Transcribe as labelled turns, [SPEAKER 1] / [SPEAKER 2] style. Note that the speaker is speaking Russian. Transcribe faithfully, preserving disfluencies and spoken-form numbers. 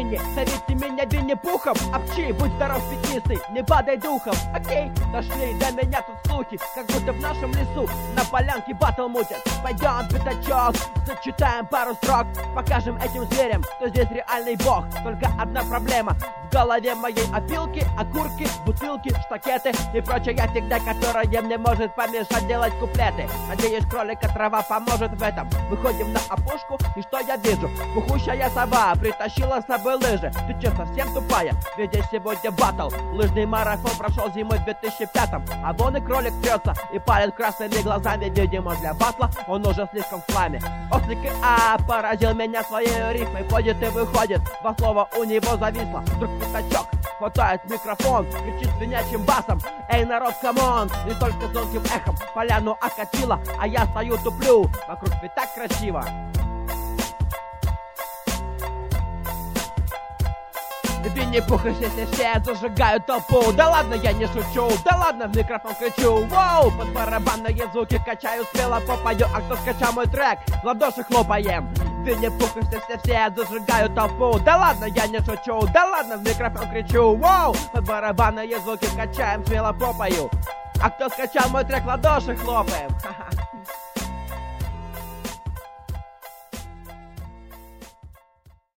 [SPEAKER 1] Винни, зовите меня Винни-Пухом. Апчи, будь здоров, пятнистый, не падай духом. Окей, дошли до меня тут слухи, как будто в нашем лесу на полянке батл мутят. Пойдем, пятачок, зачитаем пару строк, покажем этим зверям, что здесь реальный бог. Только одна проблема: в голове моей опилки, окурки, бутылки, штакеты и прочая фигня, которая мне может помешать делать куплеты. Надеюсь, кролика трава поможет в этом. Выходим на опушку, и что я вижу? Пухущая сова притащила с собой лыжи. Ты че, совсем тупая? Ведь здесь сегодня батл. Лыжный марафон прошел зимой в две тысячи пятом. А вон и кролик трется и палит красными глазами. Видимо, для батла он уже слишком в фламе. Ослик и А поразил меня своей рифмой. Ходит и выходит, два слова у него зависло. Вдруг пятачок хватает микрофон, кричит свинячим басом: эй, народ, камон! Не только звонким эхом поляну окатило, а я стою туплю. Вокруг ведь так красиво. Винни-Пух и все все зажигают толпу. Да ладно, я не шучу, да ладно, в микрофон кричу. Воу, под барабанные звуки качаю, смело попою. А кто скачал мой трек, в ладоши хлопаем. Винни-Пух и все все все зажигают толпу. Да ладно, я не шучу, да ладно, в микрофон кричу. Воу, под барабанные звуки качаем, смело попою. А кто скачал мой трек, в ладоши хлопаем. Ха-ха.